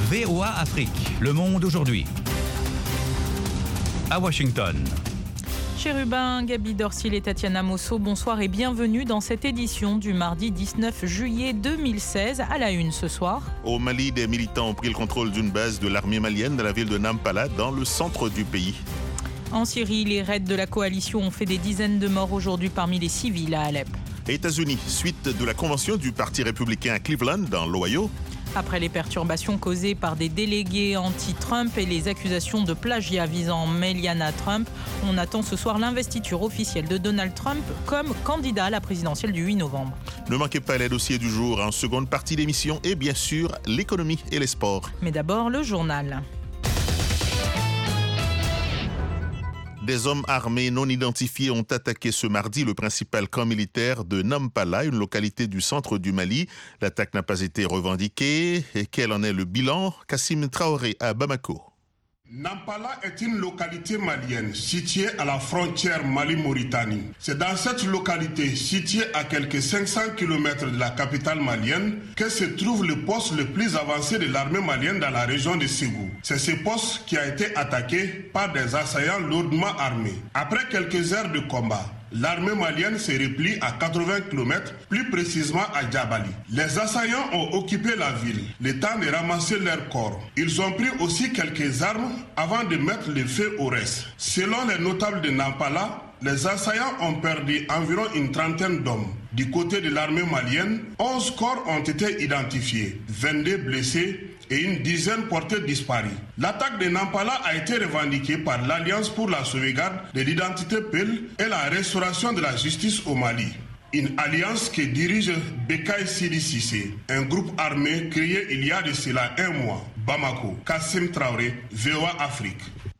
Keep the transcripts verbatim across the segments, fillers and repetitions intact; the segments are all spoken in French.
V O A Afrique, le monde aujourd'hui. À Washington. Chérubin, Gabi Dorsil et Tatiana Mosso, bonsoir et bienvenue dans cette édition du mardi dix-neuf juillet deux mille seize. À la une ce soir. Au Mali, des militants ont pris le contrôle d'une base de l'armée malienne dans la ville de Nampala, dans le centre du pays. En Syrie, les raids de la coalition ont fait des dizaines de morts aujourd'hui parmi les civils à Alep. États-Unis, suite de la convention du Parti républicain à Cleveland, dans l'Ohio. Après les perturbations causées par des délégués anti-Trump et les accusations de plagiat visant Melania Trump, on attend ce soir l'investiture officielle de Donald Trump comme candidat à la présidentielle du huit novembre. Ne manquez pas les dossiers du jour en seconde partie d'émission et bien sûr l'économie et les sports. Mais d'abord le journal. Des hommes armés non identifiés ont attaqué ce mardi le principal camp militaire de Nampala, une localité du centre du Mali. L'attaque n'a pas été revendiquée. Et quel en est le bilan? Kassim Traoré à Bamako. Nampala est une localité malienne située à la frontière Mali-Mauritanie. C'est dans cette localité, située à quelques cinq cents kilomètres de la capitale malienne, que se trouve le poste le plus avancé de l'armée malienne dans la région de Ségou. C'est ce poste qui a été attaqué par des assaillants lourdement armés. Après quelques heures de combat, l'armée malienne se replie à quatre-vingts kilomètres, plus précisément à Djabali. Les assaillants ont occupé la ville, le temps de ramasser leurs corps. Ils ont pris aussi quelques armes avant de mettre le feu au reste. Selon les notables de Nampala, les assaillants ont perdu environ une trentaine d'hommes. Du côté de l'armée malienne, onze corps ont été identifiés, vingt-deux blessés et une dizaine portés disparus. L'attaque de Nampala a été revendiquée par l'Alliance pour la sauvegarde de l'identité P E L et la restauration de la justice au Mali. Une alliance que dirige Bekay Sidi Cissé, un groupe armé créé il y a de cela un mois. Bamako, Kassim Traoré, V O A Afrique.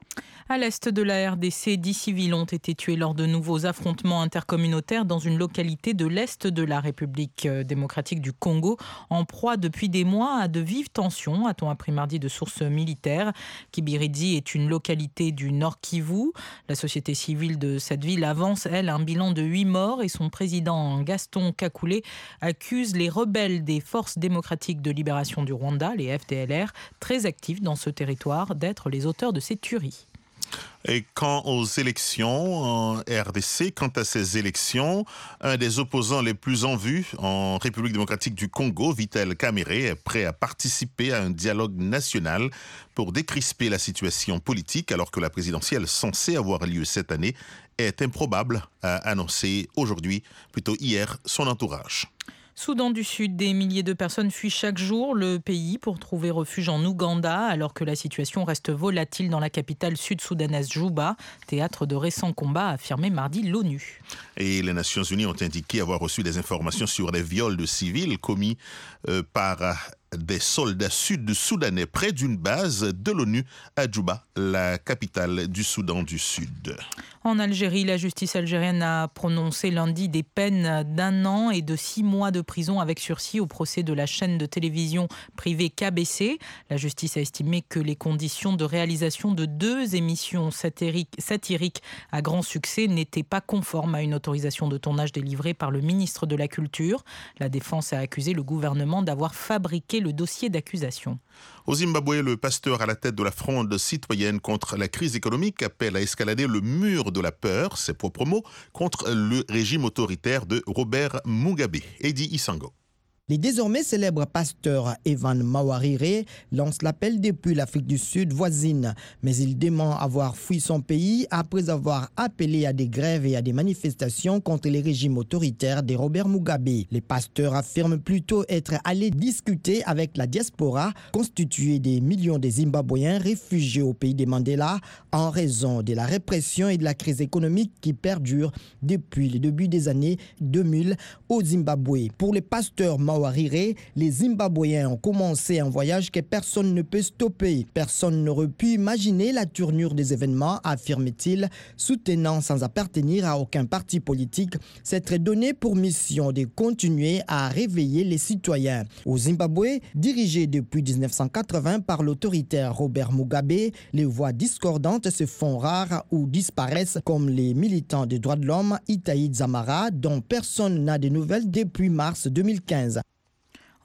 À l'est de la R D C, dix civils ont été tués lors de nouveaux affrontements intercommunautaires dans une localité de l'est de la République démocratique du Congo, en proie depuis des mois à de vives tensions, a-t-on appris mardi de sources militaires. Kibirizi est une localité du Nord Kivu. La société civile de cette ville avance, elle, un bilan de huit morts et son président Gaston Kakoulé accuse les rebelles des forces démocratiques de libération du Rwanda, les F D L R, très actifs dans ce territoire, d'être les auteurs de ces tueries. Et quant aux élections en R D C, quant à ces élections, un des opposants les plus en vue en République démocratique du Congo, Vital Kamerhe, est prêt à participer à un dialogue national pour décrisper la situation politique alors que la présidentielle censée avoir lieu cette année est improbable, a annoncé aujourd'hui, plutôt hier, son entourage. Soudan du Sud, des milliers de personnes fuient chaque jour le pays pour trouver refuge en Ouganda, alors que la situation reste volatile dans la capitale sud-soudanaise Juba, théâtre de récents combats, a affirmé mardi l'ONU. Et les Nations Unies ont indiqué avoir reçu des informations sur des viols de civils commis euh, par des soldats sud-soudanais près d'une base de l'ONU à Juba, la capitale du Soudan du Sud. En Algérie, la justice algérienne a prononcé lundi des peines d'un an et de six mois de prison avec sursis au procès de la chaîne de télévision privée K B C. La justice a estimé que les conditions de réalisation de deux émissions satiriques, satiriques à grand succès n'étaient pas conformes à une autorisation de tournage délivrée par le ministre de la Culture. La défense a accusé le gouvernement d'avoir fabriqué le dossier d'accusation. Au Zimbabwe, le pasteur à la tête de la fronde citoyenne contre la crise économique appelle à escalader le mur de la peur, ses propres mots, contre le régime autoritaire de Robert Mugabe. Eddie Isango. Les désormais célèbres pasteurs Evan Mawarire lance l'appel depuis l'Afrique du Sud voisine, mais il dément avoir fui son pays après avoir appelé à des grèves et à des manifestations contre les régimes autoritaires de Robert Mugabe. Les pasteurs affirment plutôt être allés discuter avec la diaspora constituée des millions de Zimbabwéens réfugiés au pays des Mandela en raison de la répression et de la crise économique qui perdure depuis le début des années deux mille au Zimbabwe. Pour les pasteurs Mawarire, les Zimbabwéens ont commencé un voyage que personne ne peut stopper. Personne n'aurait pu imaginer la tournure des événements, affirme-t-il, soutenant sans appartenir à aucun parti politique, s'être donné pour mission de continuer à réveiller les citoyens. Au Zimbabwe, dirigé depuis dix-neuf cent quatre-vingts par l'autoritaire Robert Mugabe, les voix discordantes se font rares ou disparaissent, comme les militants des droits de l'homme Itai Dzamara, dont personne n'a de nouvelles depuis mars deux mille quinze.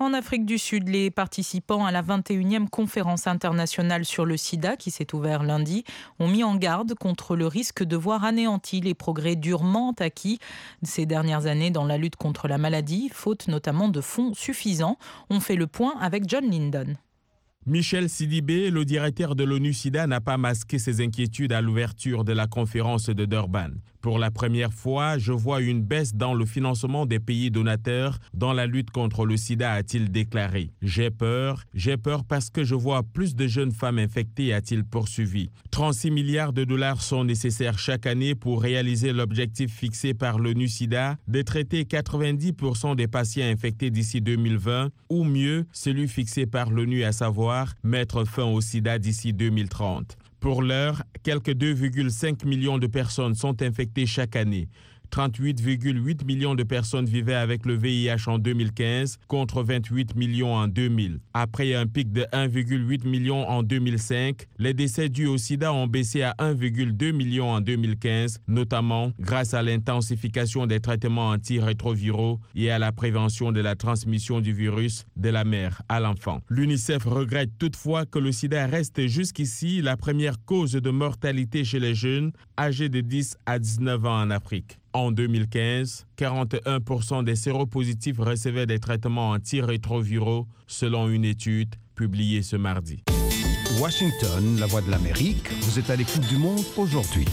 En Afrique du Sud, les participants à la vingt et unième conférence internationale sur le sida, qui s'est ouverte lundi, ont mis en garde contre le risque de voir anéantis les progrès durement acquis ces dernières années dans la lutte contre la maladie, faute notamment de fonds suffisants. On fait le point avec John Lindon. Michel Sidibé, le directeur de l'ONU SIDA, n'a pas masqué ses inquiétudes à l'ouverture de la conférence de Durban. Pour la première fois, je vois une baisse dans le financement des pays donateurs dans la lutte contre le sida, a-t-il déclaré. J'ai peur, j'ai peur parce que je vois plus de jeunes femmes infectées, a-t-il poursuivi. trente-six milliards de dollars sont nécessaires chaque année pour réaliser l'objectif fixé par l'ONU SIDA de traiter quatre-vingt-dix pour cent des patients infectés d'ici deux mille vingt, ou mieux, celui fixé par l'ONU, à savoir mettre fin au sida d'ici deux mille trente. Pour l'heure, quelques deux virgule cinq millions de personnes sont infectées chaque année. trente-huit virgule huit millions de personnes vivaient avec le V I H en deux mille quinze contre vingt-huit millions en deux mille. Après un pic de un virgule huit million en deux mille cinq, les décès dus au sida ont baissé à un virgule deux million en deux mille quinze, notamment grâce à l'intensification des traitements antirétroviraux et à la prévention de la transmission du virus de la mère à l'enfant. L'UNICEF regrette toutefois que le sida reste jusqu'ici la première cause de mortalité chez les jeunes âgés de dix à dix-neuf ans en Afrique. En deux mille quinze, quarante et un pour cent des séropositifs recevaient des traitements antirétroviraux, selon une étude publiée ce mardi. Washington, la voix de l'Amérique, vous êtes à l'écoute du monde aujourd'hui.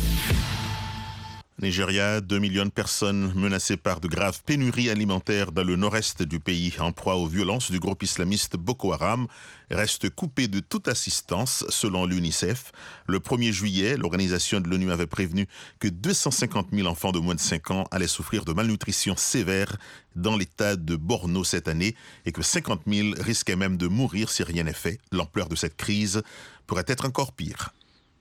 Nigeria, deux millions de personnes menacées par de graves pénuries alimentaires dans le nord-est du pays, en proie aux violences du groupe islamiste Boko Haram, restent coupées de toute assistance, selon l'UNICEF. Le premier juillet, l'organisation de l'ONU avait prévenu que deux cent cinquante mille enfants de moins de cinq ans allaient souffrir de malnutrition sévère dans l'état de Borno cette année et que cinquante mille risquaient même de mourir si rien n'est fait. L'ampleur de cette crise pourrait être encore pire.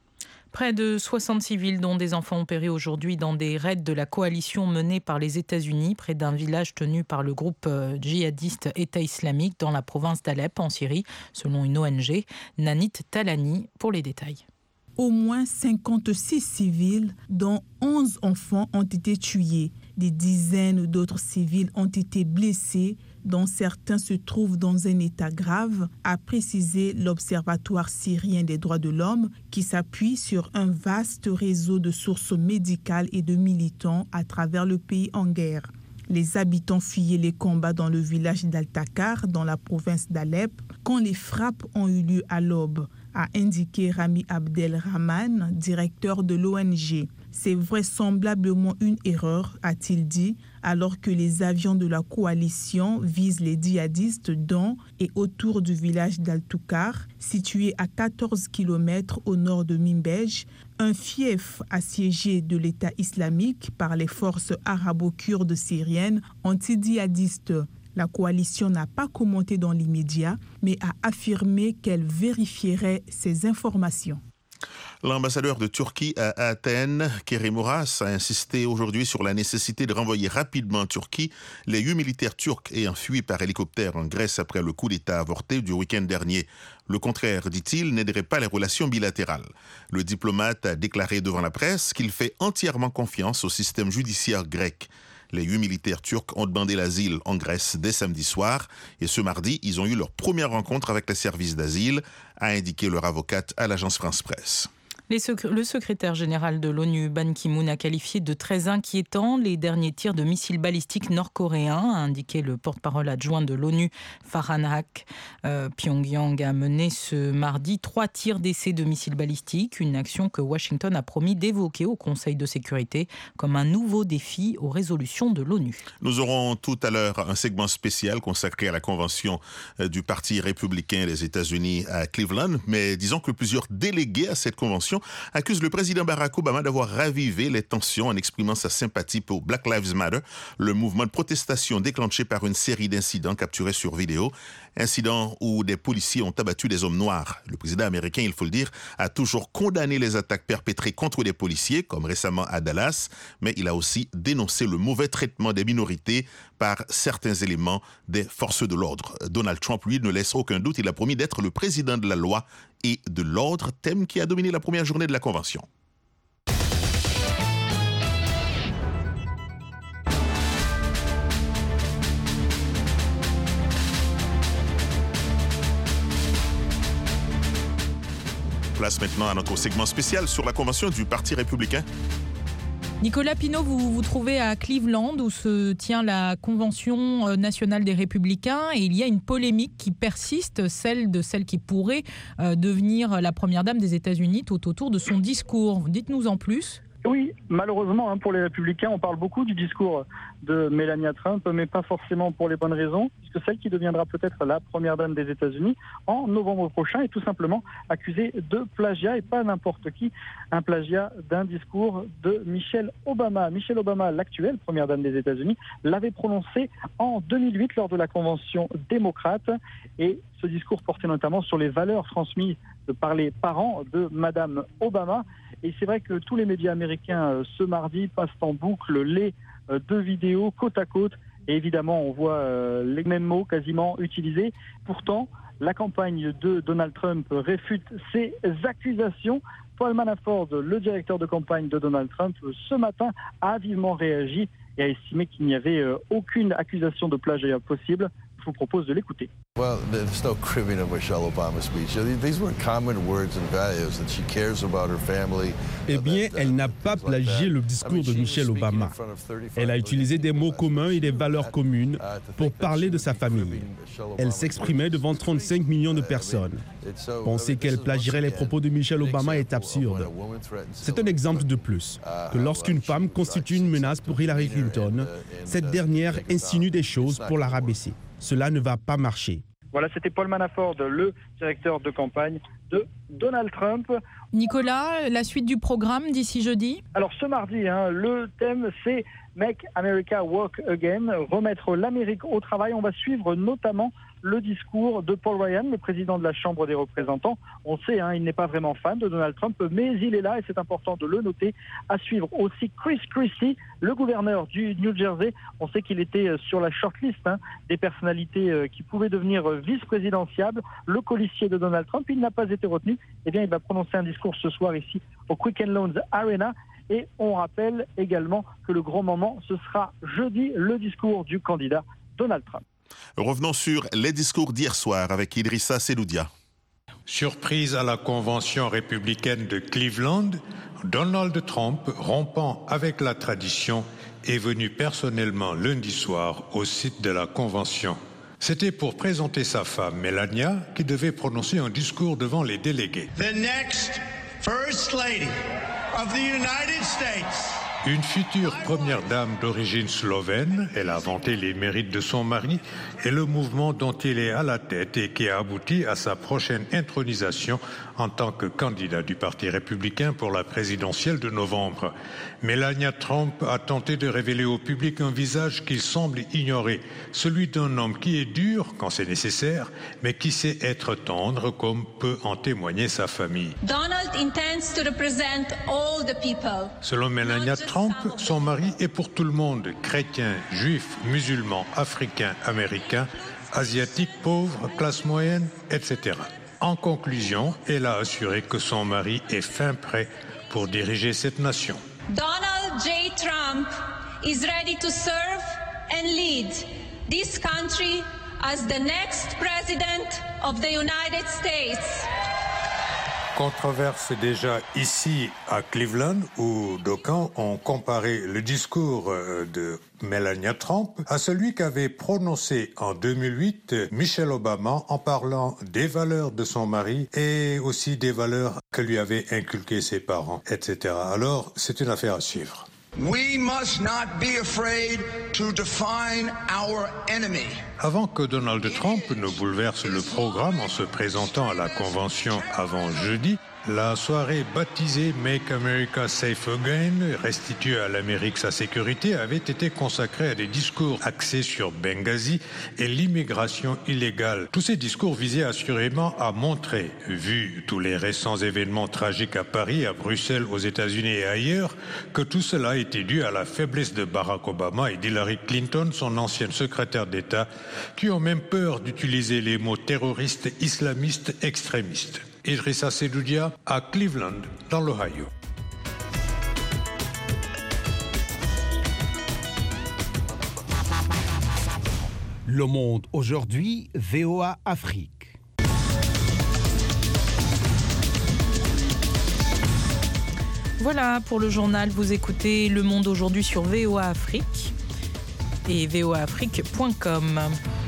Près de soixante civils, dont des enfants, ont péri aujourd'hui dans des raids de la coalition menée par les États-Unis près d'un village tenu par le groupe djihadiste État islamique dans la province d'Alep, en Syrie, selon une O N G. Nanit Talani pour les détails. Au moins cinquante-six civils, dont onze enfants, ont été tués. Des dizaines d'autres civils ont été blessés, dont certains se trouvent dans un état grave, a précisé l'Observatoire syrien des droits de l'homme, qui s'appuie sur un vaste réseau de sources médicales et de militants à travers le pays en guerre. Les habitants fuyaient les combats dans le village d'Al-Takar, dans la province d'Alep, quand les frappes ont eu lieu à l'aube, a indiqué Rami Abdelrahman, directeur de l'O N G. C'est vraisemblablement une erreur, a-t-il dit, alors que les avions de la coalition visent les djihadistes dans et autour du village d'Al-Tukar, situé à quatorze kilomètres au nord de Mimbej, un fief assiégé de l'État islamique par les forces arabo-kurdes syriennes anti-djihadistes. La coalition n'a pas commenté dans l'immédiat, mais a affirmé qu'elle vérifierait ces informations. L'ambassadeur de Turquie à Athènes, Kerim Muras, a insisté aujourd'hui sur la nécessité de renvoyer rapidement en Turquie les huit militaires turcs ayant fui par hélicoptère en Grèce après le coup d'État avorté du week-end dernier. Le contraire, dit-il, n'aiderait pas les relations bilatérales. Le diplomate a déclaré devant la presse qu'il fait entièrement confiance au système judiciaire grec. Les huit militaires turcs ont demandé l'asile en Grèce dès samedi soir et ce mardi, ils ont eu leur première rencontre avec les services d'asile, a indiqué leur avocate à l'agence France-Presse. Les secr- le secrétaire général de l'ONU, Ban Ki-moon, a qualifié de très inquiétants les derniers tirs de missiles balistiques nord-coréens, a indiqué le porte-parole adjoint de l'ONU, Farhan Haq. Euh, Pyongyang a mené ce mardi trois tirs d'essai de missiles balistiques, une action que Washington a promis d'évoquer au Conseil de sécurité comme un nouveau défi aux résolutions de l'ONU. Nous aurons tout à l'heure un segment spécial consacré à la convention du Parti républicain des États-Unis à Cleveland, mais disons que plusieurs délégués à cette convention accuse le président Barack Obama d'avoir ravivé les tensions en exprimant sa sympathie pour Black Lives Matter, le mouvement de protestation déclenché par une série d'incidents capturés sur vidéo, incidents où des policiers ont abattu des hommes noirs. Le président américain, il faut le dire, a toujours condamné les attaques perpétrées contre des policiers, comme récemment à Dallas, mais il a aussi dénoncé le mauvais traitement des minorités par certains éléments des forces de l'ordre. Donald Trump, lui, ne laisse aucun doute, il a promis d'être le président de la loi et de l'ordre, thème qui a dominé la première journée de la Convention. Place maintenant à notre segment spécial sur la convention du Parti républicain. Nicolas Pineau, vous vous trouvez à Cleveland où se tient la Convention nationale des Républicains et il y a une polémique qui persiste, celle de celle qui pourrait euh, devenir la première dame des États-Unis tout autour de son discours. Dites-nous en plus. Oui, malheureusement, hein, pour les Républicains, on parle beaucoup du discours de Melania Trump, mais pas forcément pour les bonnes raisons, puisque celle qui deviendra peut-être la première dame des États-Unis en novembre prochain est tout simplement accusée de plagiat, et pas n'importe qui, un plagiat d'un discours de Michelle Obama. Michelle Obama, l'actuelle première dame des États-Unis, l'avait prononcé en deux mille huit lors de la Convention démocrate, et ce discours portait notamment sur les valeurs transmises par les parents de Madame Obama. Et c'est vrai que tous les médias américains euh, ce mardi passent en boucle les euh, deux vidéos côte à côte. Et évidemment, on voit euh, les mêmes mots quasiment utilisés. Pourtant, la campagne de Donald Trump réfute ces accusations. Paul Manafort, le directeur de campagne de Donald Trump, ce matin a vivement réagi et a estimé qu'il n'y avait euh, aucune accusation de plagiat possible. Je vous propose de l'écouter. Well, there's no cribbing of Michelle Obama's speech. These were common words and values that she cares about her family. Eh bien, elle n'a pas plagié le discours de Michelle Obama. Elle a utilisé des mots communs et des valeurs communes pour parler de sa famille. Elle s'exprimait devant trente-cinq millions de personnes. Penser qu'elle plagierait les propos de Michelle Obama est absurde. C'est un exemple de plus que lorsqu'une femme constitue une menace pour Hillary Clinton, cette dernière insinue des choses pour la rabaisser. Cela ne va pas marcher. Voilà, c'était Paul Manafort, le directeur de campagne de Donald Trump. Nicolas, la suite du programme d'ici jeudi ? Alors ce mardi, hein, le thème c'est Make America Work Again, remettre l'Amérique au travail. On va suivre notamment le discours de Paul Ryan, le président de la Chambre des représentants. On sait, hein, il n'est pas vraiment fan de Donald Trump, mais il est là et c'est important de le noter. À suivre aussi Chris Christie, le gouverneur du New Jersey. On sait qu'il était sur la shortlist hein, des personnalités qui pouvaient devenir vice-présidentiables. Le colistier de Donald Trump, il n'a pas été retenu. Eh bien, il va prononcer un discours ce soir ici au Quicken Loans Arena. Et on rappelle également que le grand moment, ce sera jeudi, le discours du candidat Donald Trump. Revenons sur les discours d'hier soir avec Idrissa Seloudia. Surprise à la convention républicaine de Cleveland, Donald Trump, rompant avec la tradition, est venu personnellement lundi soir au site de la convention. C'était pour présenter sa femme, Melania, qui devait prononcer un discours devant les délégués. The next First Lady of the United States. Une future première dame d'origine slovène, elle a vanté les mérites de son mari et le mouvement dont il est à la tête et qui a abouti à sa prochaine intronisation en tant que candidat du Parti républicain pour la présidentielle de novembre. Melania Trump a tenté de révéler au public un visage qu'il semble ignorer, celui d'un homme qui est dur quand c'est nécessaire, mais qui sait être tendre comme peut en témoigner sa famille. Donald intends to represent all the people. Selon Melania Trump, son mari est pour tout le monde, chrétien, juif, musulman, africain, américain, asiatique, pauvre, classe moyenne, et cetera. En conclusion, elle a assuré que son mari est fin prêt pour diriger cette nation. Donald J. Trump is ready to serve and lead this country as the next president of the United States. Controverse déjà ici à Cleveland où d'aucuns ont comparé le discours de Melania Trump à celui qu'avait prononcé en deux mille huit Michelle Obama en parlant des valeurs de son mari et aussi des valeurs que lui avaient inculquées ses parents, et cetera. Alors, c'est une affaire à suivre. We must not be afraid to define our enemy. Avant que Donald Trump ne bouleverse le programme en se présentant à la convention avant jeudi, la soirée baptisée Make America Safe Again, restituer à l'Amérique sa sécurité, avait été consacrée à des discours axés sur Benghazi et l'immigration illégale. Tous ces discours visaient assurément à montrer, vu tous les récents événements tragiques à Paris, à Bruxelles, aux États-Unis et ailleurs, que tout cela était dû à la faiblesse de Barack Obama et d'Hillary Clinton, son ancienne secrétaire d'État, qui ont même peur d'utiliser les mots terroristes, islamistes, extrémistes. Idrissa Seloudia à Cleveland, dans l'Ohio. Le Monde aujourd'hui, V O A Afrique. Voilà pour le journal. Vous écoutez Le Monde aujourd'hui sur V O A Afrique et v o a afrique point com.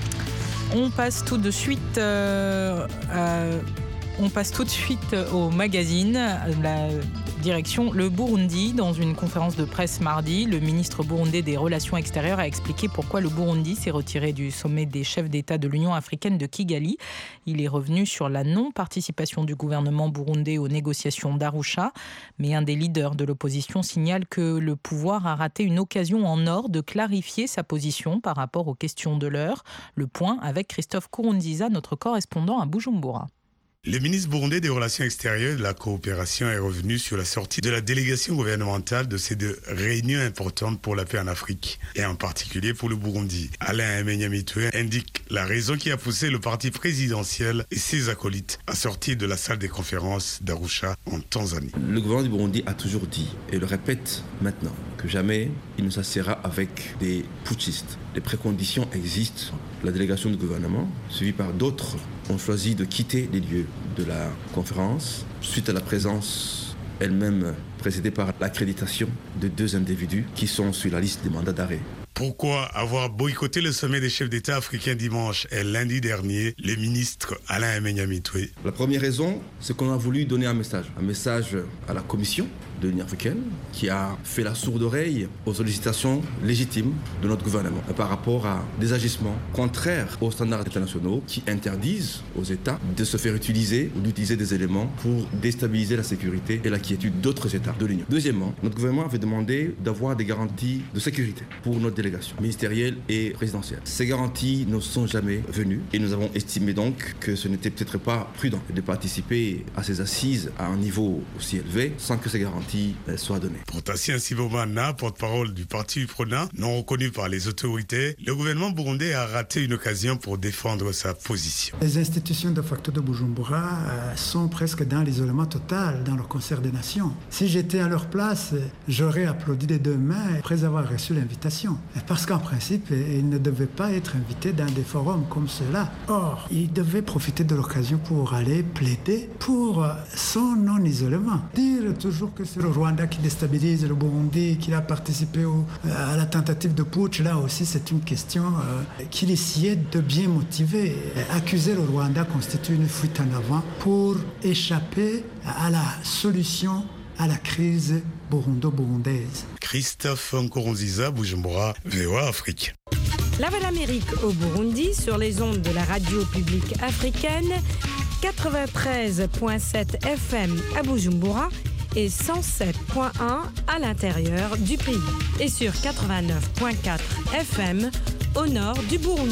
On passe tout de suite euh, à, on passe tout de suite au magazine. La direction le Burundi. Dans une conférence de presse mardi, le ministre burundais des Relations extérieures a expliqué pourquoi le Burundi s'est retiré du sommet des chefs d'État de l'Union africaine de Kigali. Il est revenu sur la non-participation du gouvernement burundais aux négociations d'Arusha. Mais un des leaders de l'opposition signale que le pouvoir a raté une occasion en or de clarifier sa position par rapport aux questions de l'heure. Le point avec Christophe Kourounziza, notre correspondant à Bujumbura. Le ministre burundais des Relations extérieures et de la coopération est revenu sur la sortie de la délégation gouvernementale de ces deux réunions importantes pour la paix en Afrique, et en particulier pour le Burundi. Alain Emenyamitwe indique la raison qui a poussé le parti présidentiel et ses acolytes à sortir de la salle des conférences d'Arusha en Tanzanie. Le gouvernement du Burundi a toujours dit, et le répète maintenant, que jamais il ne s'assiera avec des putschistes. Les préconditions existent. La délégation du gouvernement, suivie par d'autres, ont choisi de quitter les lieux de la conférence suite à la présence elle-même précédée par l'accréditation de deux individus qui sont sur la liste des mandats d'arrêt. Pourquoi avoir boycotté le sommet des chefs d'État africains dimanche et lundi dernier, le ministre Alain Emenyamitwe? La première raison, c'est qu'on a voulu donner un message. Un message à la Commission de l'Union africaine qui a fait la sourde oreille aux sollicitations légitimes de notre gouvernement par rapport à des agissements contraires aux standards internationaux qui interdisent aux États de se faire utiliser ou d'utiliser des éléments pour déstabiliser la sécurité et la quiétude d'autres États de l'Union. Deuxièmement, notre gouvernement avait demandé d'avoir des garanties de sécurité pour notre délégation ministérielle et présidentielle. Ces garanties ne sont jamais venues et nous avons estimé donc que ce n'était peut-être pas prudent de participer à ces assises à un niveau aussi élevé sans que ces garanties soit donnée. Pour Tassien Sibomana, porte-parole du parti Prona, non reconnu par les autorités, le gouvernement burundais a raté une occasion pour défendre sa position. Les institutions de facto de Bujumbura euh, sont presque dans l'isolement total dans le concert des nations. Si j'étais à leur place, j'aurais applaudi des deux mains après avoir reçu l'invitation. Parce qu'en principe, ils ne devaient pas être invités dans des forums comme ceux-là. Or, ils devaient profiter de l'occasion pour aller plaider pour son non-isolement. Dire toujours que c'est le Rwanda qui déstabilise le Burundi, qu'il a participé au, à la tentative de putsch, là aussi c'est une question euh, qu'il essayait de bien motiver. Accuser le Rwanda constitue une fuite en avant pour échapper à la solution à la crise burundo-burundaise. Christophe Nkurunziza, Bujumbura, V O A Afrique. La Voix d'Amérique au Burundi sur les ondes de la radio publique africaine, quatre-vingt-treize virgule sept F M à Bujumbura et cent sept virgule un à l'intérieur du pays et sur quatre-vingt-neuf virgule quatre F M au nord du Burundi.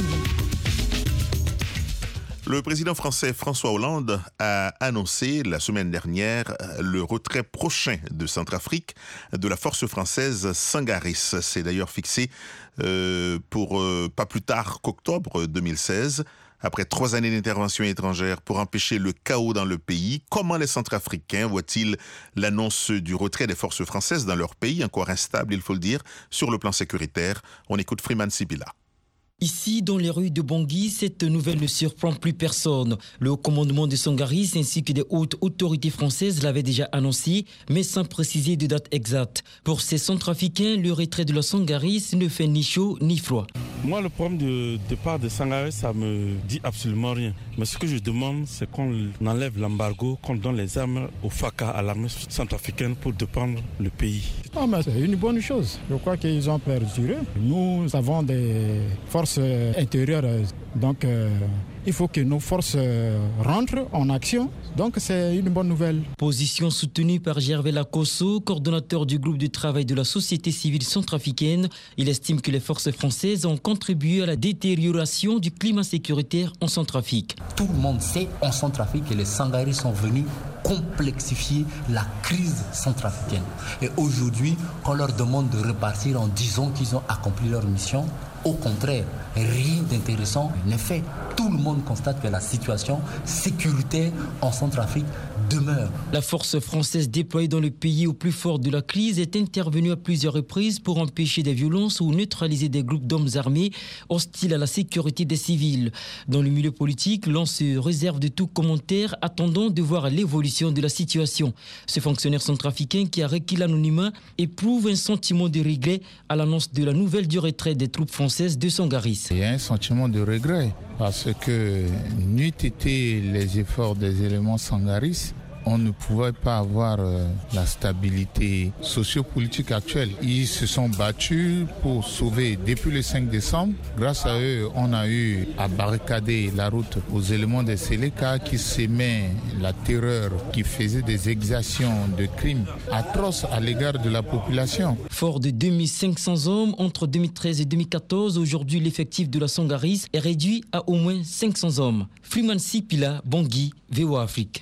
Le président français François Hollande a annoncé la semaine dernière le retrait prochain de Centrafrique de la force française Sangaris. C'est d'ailleurs fixé euh, pour euh, pas plus tard qu'octobre deux mille seize. Après trois années d'intervention étrangère pour empêcher le chaos dans le pays, comment les Centrafricains voient-ils l'annonce du retrait des forces françaises dans leur pays, encore instable, il faut le dire, sur le plan sécuritaire? On écoute Freeman Sibila. Ici, dans les rues de Bangui, cette nouvelle ne surprend plus personne. Le haut commandement de Sangaris ainsi que des hautes autorités françaises l'avaient déjà annoncé, mais sans préciser de date exacte. Pour ces Centrafricains, le retrait de la Sangaris ne fait ni chaud ni froid. Moi, le problème de départ de Sangaris, ça me dit absolument rien. Mais ce que je demande, c'est qu'on enlève l'embargo, qu'on donne les armes au F A C A, à l'armée centrafricaine, pour défendre le pays. Oh, mais c'est une bonne chose. Je crois qu'ils ont perduré. Nous avons des forces intérieures, donc euh, il faut que nos forces euh, rentrent en action. Donc c'est une bonne nouvelle. Position soutenue par Gervais Lacosso, coordonnateur du groupe de travail de la société civile centrafricaine. Il estime que les forces françaises ont contribué à la détérioration du climat sécuritaire en Centrafrique. Tout le monde sait en Centrafrique que les Sangaris sont venus complexifier la crise centrafricaine. Et aujourd'hui, on leur demande de repartir en disant qu'ils ont accompli leur mission. Au contraire, rien d'intéressant n'est fait. Tout le monde constate que la situation sécuritaire en Centrafrique demeure. La force française déployée dans le pays au plus fort de la crise est intervenue à plusieurs reprises pour empêcher des violences ou neutraliser des groupes d'hommes armés hostiles à la sécurité des civils. Dans le milieu politique, l'on se réserve de tout commentaire, attendant de voir l'évolution de la situation. Ce fonctionnaire centrafricain qui a requis l'anonymat éprouve un sentiment de regret à l'annonce de la nouvelle du retrait des troupes françaises de Sangaris. Il y a un sentiment de regret parce que n'eût été les efforts des éléments Sangaris, on ne pouvait pas avoir euh, la stabilité sociopolitique actuelle. Ils se sont battus pour sauver depuis le cinq décembre. Grâce à eux, on a eu à barricader la route aux éléments des Séléka qui s'aimaient la terreur, qui faisaient des exactions de crimes atroces à l'égard de la population. Fort de deux mille cinq cents hommes entre deux mille treize et deux mille quatorze, aujourd'hui l'effectif de la Sangaris est réduit à au moins cinq cents hommes. Freeman Sipila, Bangui, V O A Afrique.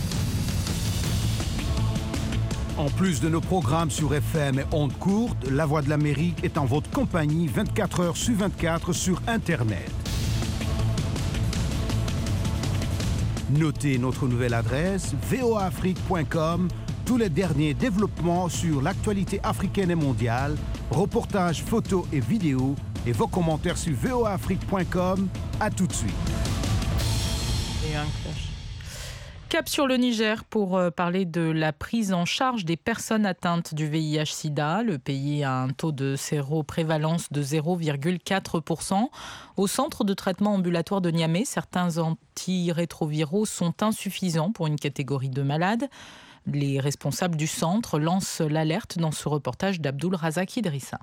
En plus de nos programmes sur F M et ondes courtes, La Voix de l'Amérique est en votre compagnie vingt-quatre heures sur vingt-quatre sur Internet. Notez notre nouvelle adresse v o a afrique point com, tous les derniers développements sur l'actualité africaine et mondiale, reportages, photos et vidéos, et vos commentaires sur v o a afrique point com. À tout de suite. Et un clash. Cap sur le Niger pour parler de la prise en charge des personnes atteintes du V I H sida. Le pays a un taux de séroprévalence de zéro virgule quatre pour cent. Au centre de traitement ambulatoire de Niamey, certains antirétroviraux sont insuffisants pour une catégorie de malades. Les responsables du centre lancent l'alerte dans ce reportage d'Abdoul Razak Idrissa.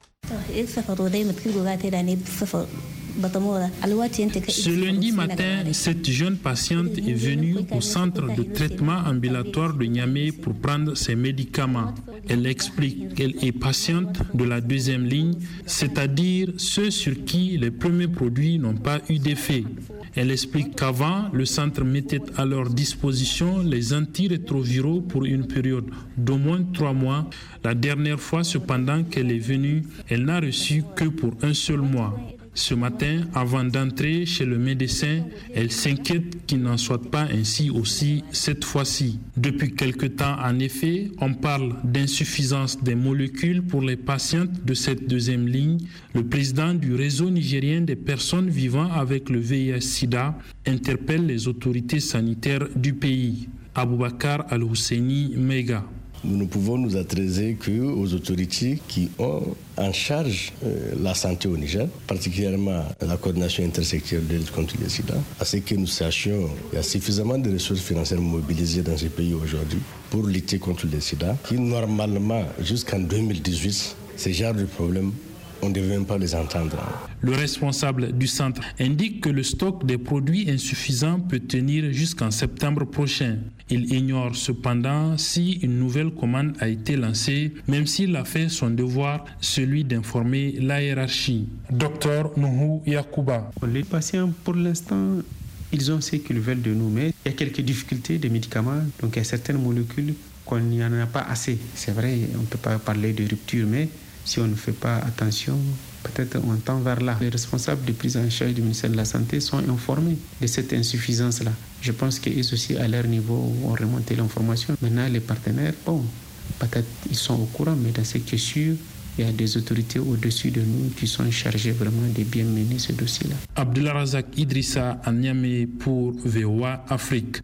Ce lundi matin, cette jeune patiente est venue au centre de traitement ambulatoire de Niamey pour prendre ses médicaments. Elle explique qu'elle est patiente de la deuxième ligne, c'est-à-dire ceux sur qui les premiers produits n'ont pas eu d'effet. Elle explique qu'avant, le centre mettait à leur disposition les antirétroviraux pour une période d'au moins trois mois. La dernière fois, cependant, qu'elle est venue, elle n'a reçu que pour un seul mois. Ce matin, avant d'entrer chez le médecin, elle s'inquiète qu'il n'en soit pas ainsi aussi cette fois-ci. Depuis quelque temps, en effet, on parle d'insuffisance des molécules pour les patientes de cette deuxième ligne. Le président du réseau nigérien des personnes vivant avec le V I H sida interpelle les autorités sanitaires du pays. Aboubakar Al-Husseini Mega. Nous ne pouvons nous adresser qu'aux autorités qui ont en charge euh, la santé au Niger, particulièrement la coordination intersectorielle de lutte contre le sida, à ce que nous sachions qu'il y a suffisamment de ressources financières mobilisées dans ces pays aujourd'hui pour lutter contre le sida, qui normalement, jusqu'en deux mille dix-huit, ce genre de problème, on ne devait même pas les entendre. Le responsable du centre indique que le stock des produits insuffisants peut tenir jusqu'en septembre prochain. Il ignore cependant si une nouvelle commande a été lancée, même s'il a fait son devoir, celui d'informer la hiérarchie. Docteur Nuhu Yakuba. Les patients, pour l'instant, ils ont ce qu'ils veulent de nous, mais il y a quelques difficultés des médicaments, donc il y a certaines molécules qu'on n'y en a pas assez. C'est vrai, on ne peut pas parler de rupture, mais si on ne fait pas attention, peut-être on tend vers là. Les responsables de prise en charge du ministère de la Santé sont informés de cette insuffisance-là. Je pense qu'eux aussi, à leur niveau, ont remonté l'information. Maintenant, les partenaires, bon, peut-être ils sont au courant, mais dans ce qui est sûr, il y a des autorités au-dessus de nous qui sont chargées vraiment de bien mener ce dossier-là. Abdullah Razak Idrissa à Niamey pour V O A Afrique.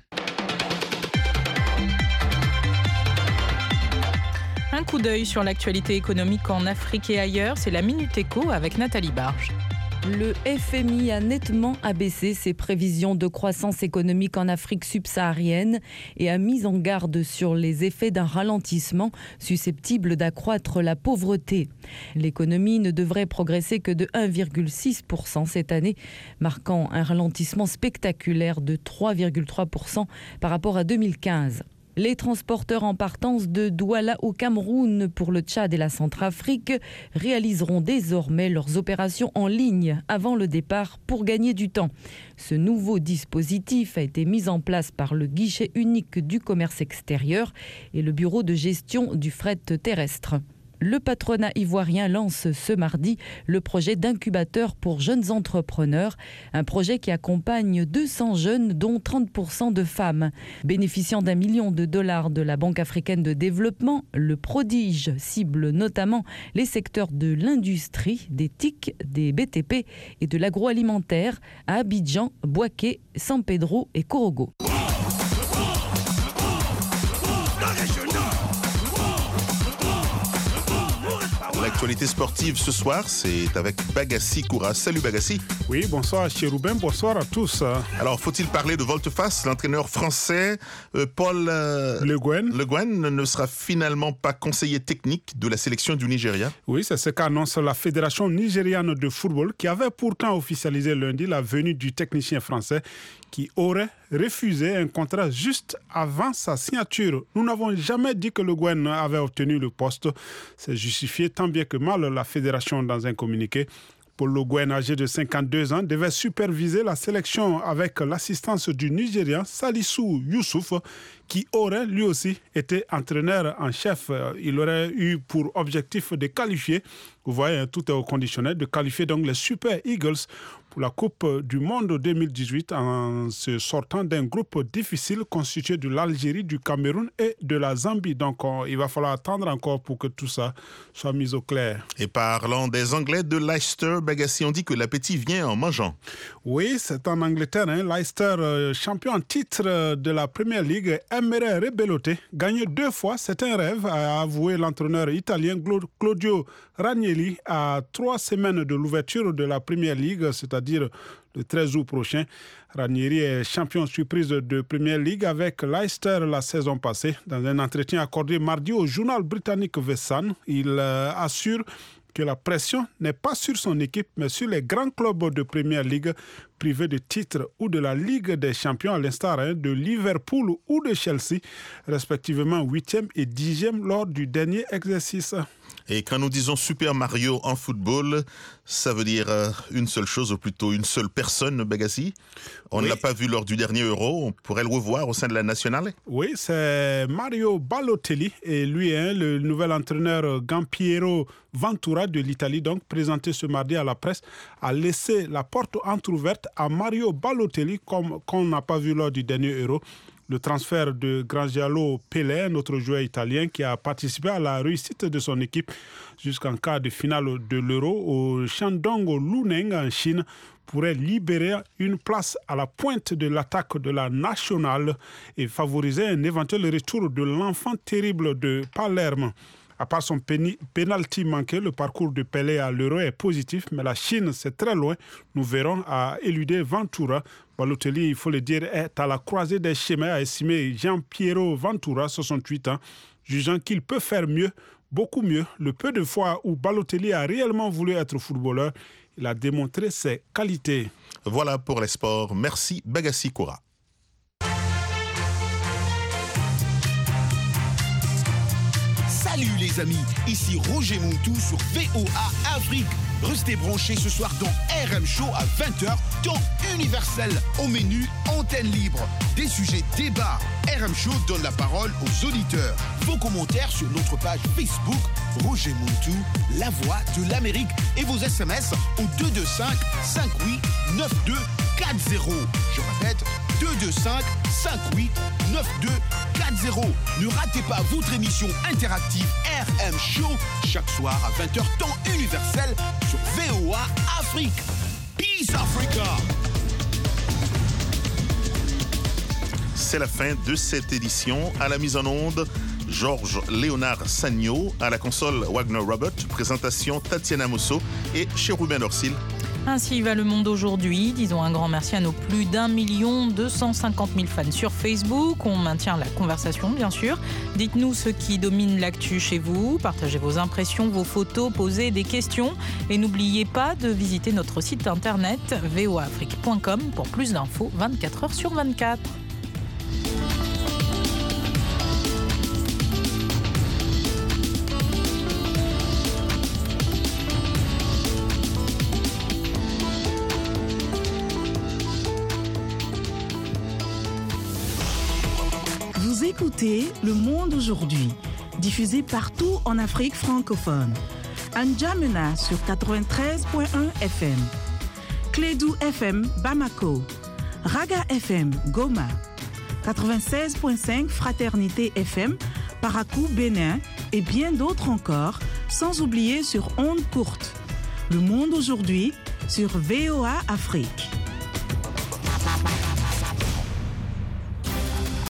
Un coup d'œil sur l'actualité économique en Afrique et ailleurs, c'est la Minute Éco avec Nathalie Barge. Le F M I a nettement abaissé ses prévisions de croissance économique en Afrique subsaharienne et a mis en garde sur les effets d'un ralentissement susceptible d'accroître la pauvreté. L'économie ne devrait progresser que de un virgule six pour cent cette année, marquant un ralentissement spectaculaire de trois virgule trois pour cent par rapport à deux mille quinze. Les transporteurs en partance de Douala au Cameroun pour le Tchad et la Centrafrique réaliseront désormais leurs opérations en ligne avant le départ pour gagner du temps. Ce nouveau dispositif a été mis en place par le guichet unique du commerce extérieur et le bureau de gestion du fret terrestre. Le patronat ivoirien lance ce mardi le projet d'incubateur pour jeunes entrepreneurs, un projet qui accompagne deux cents jeunes, dont trente pour cent de femmes. Bénéficiant d'un million de dollars de la Banque africaine de développement, le prodige cible notamment les secteurs de l'industrie, des T I C, des B T P et de l'agroalimentaire à Abidjan, Bouaké, San Pedro et Korogo. L'actualité sportive ce soir, c'est avec Bagassi Koura. Salut Bagassi. Oui, bonsoir Chéroubin, bonsoir à tous. Alors, faut-il parler de volte-face? L'entraîneur français euh, Paul euh, Le Guen. Le Guen ne sera finalement pas conseiller technique de la sélection du Nigeria. Oui, c'est ce qu'annonce la Fédération nigériane de football qui avait pourtant officialisé lundi la venue du technicien français qui aurait refusé un contrat juste avant sa signature. Nous n'avons jamais dit que Le Guen avait obtenu le poste. C'est justifié tant bien que mal la fédération dans un communiqué. Paul Le Guen, âgé de cinquante-deux ans, devait superviser la sélection avec l'assistance du Nigérian Salissou Youssouf, qui aurait lui aussi été entraîneur en chef. Il aurait eu pour objectif de qualifier, vous voyez, tout est au conditionnel, de qualifier donc les Super Eagles pour la Coupe du Monde deux mille dix-huit en se sortant d'un groupe difficile constitué de l'Algérie, du Cameroun et de la Zambie. Donc on, il va falloir attendre encore pour que tout ça soit mis au clair. Et parlant des Anglais de Leicester, Bagassi, on dit que l'appétit vient en mangeant. Oui, c'est en Angleterre. Hein. Leicester, euh, champion en titre de la Premier League, aimerait rebeloter. Gagner deux fois, c'est un rêve, a avoué l'entraîneur italien Claudio Ranieri à trois semaines de l'ouverture de la Premier League, c'est-à-dire le treize août prochain. Ranieri est champion surprise de Premier League avec Leicester la saison passée. Dans un entretien accordé mardi au journal britannique The Sun, il euh, assure que la pression n'est pas sur son équipe, mais sur les grands clubs de Premier League privés de titres ou de la Ligue des Champions, à l'instar hein, de Liverpool ou de Chelsea, respectivement huitième et dixième lors du dernier exercice. Et quand nous disons Super Mario en football, ça veut dire euh, une seule chose, ou plutôt une seule personne, Bagassi. On oui. ne l'a pas vu lors du dernier Euro, on pourrait le revoir au sein de la nationale. Oui, c'est Mario Balotelli, et lui, hein, le nouvel entraîneur Giampiero Ventura de l'Italie, donc présenté ce mardi à la presse, a laissé la porte entrouverte à Mario Balotelli, comme qu'on n'a pas vu lors du dernier Euro. Le transfert de Giangialo Pelé, notre joueur italien qui a participé à la réussite de son équipe jusqu'en quart de finale de l'Euro au Shandong Luneng en Chine, pourrait libérer une place à la pointe de l'attaque de la nationale et favoriser un éventuel retour de l'enfant terrible de Palerme. À part son pénalty manqué, le parcours de Pelé à l'Euro est positif, mais la Chine, c'est très loin. Nous verrons à éluder Ventura. Balotelli, il faut le dire, est à la croisée des chemins, a estimé Giampiero Ventura, soixante-huit ans, jugeant qu'il peut faire mieux, beaucoup mieux. Le peu de fois où Balotelli a réellement voulu être footballeur, il a démontré ses qualités. Voilà pour les sports. Merci Bagassi Koura. Salut les amis, ici Roger Montou sur V O A Afrique. Restez branchés ce soir dans R M Show à vingt heures, temps universel. Au menu, antenne libre. Des sujets débats. R M Show donne la parole aux auditeurs. Vos commentaires sur notre page Facebook, Roger Montou, la voix de l'Amérique. Et vos S M S au deux deux cinq, cinq huit, neuf deux quatre zéro. Je répète, deux deux cinq, cinq huit, neuf deux quatre zéro. Ne ratez pas votre émission interactive R M Show chaque soir à vingt heures, temps universel sur V O A Afrique. Peace Africa. C'est la fin de cette édition. À la mise en onde, Georges Léonard Sagno. À la console, Wagner Robert. Présentation, Tatiana Mosso et Chérubin Orsil. Ainsi va le monde aujourd'hui. Disons un grand merci à nos plus d'un million deux cent cinquante mille fans sur Facebook. On maintient la conversation, bien sûr. Dites-nous ce qui domine l'actu chez vous. Partagez vos impressions, vos photos, posez des questions. Et n'oubliez pas de visiter notre site internet v o a afrique point com pour plus d'infos vingt-quatre heures sur vingt-quatre. Vous écoutez Le Monde aujourd'hui. diffusée partout en Afrique francophone. N'Djamena sur quatre-vingt-treize point un F M. Clédou F M Bamako. Raga F M Goma. quatre-vingt-seize point cinq Fraternité F M Parakou Bénin et bien d'autres encore, sans oublier sur ondes courtes. Le monde aujourd'hui sur V O A Afrique.